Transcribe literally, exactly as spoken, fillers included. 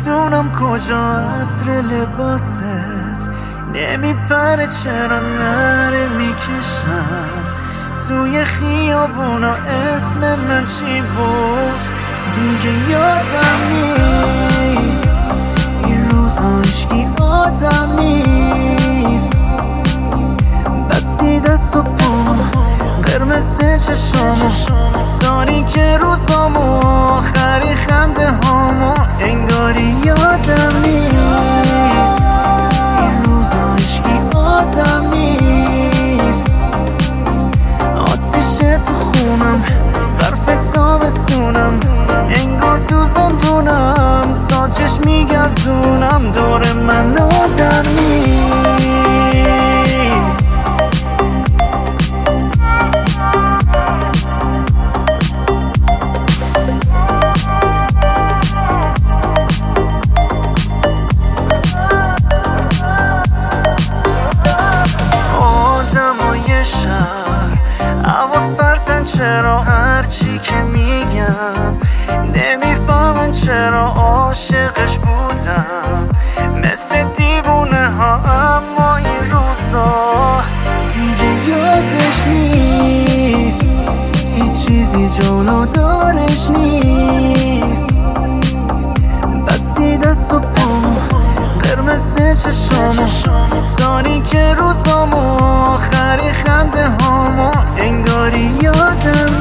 نمیدونم کجا عطر لباست نمیپره چرا نره میکشم توی خیابونا اسم من چی بود دیگه یادم نیست این روزها هیچکی آدم نیست بستی دست و پامو قرمز چشامو تاریک روزامو آخری خنده هامو انگاری یادم نیست این روزها هیچکی آدم نیست آتیش تو خونم برف تابستونم انگار تو زندونم تا چشم میگردونم دور من آدم نیست حواس پرتن چرا هرچی که میگم نمیفهمن چرا عاشقش بودم مثل دیوونه ها اما این روزا دیگه یادش نیست هیچ چیزی جلو دارش نیست بستی دست و پامو قرمز چشامو تاریک روزامو آخری خنده هامو انگاری یادم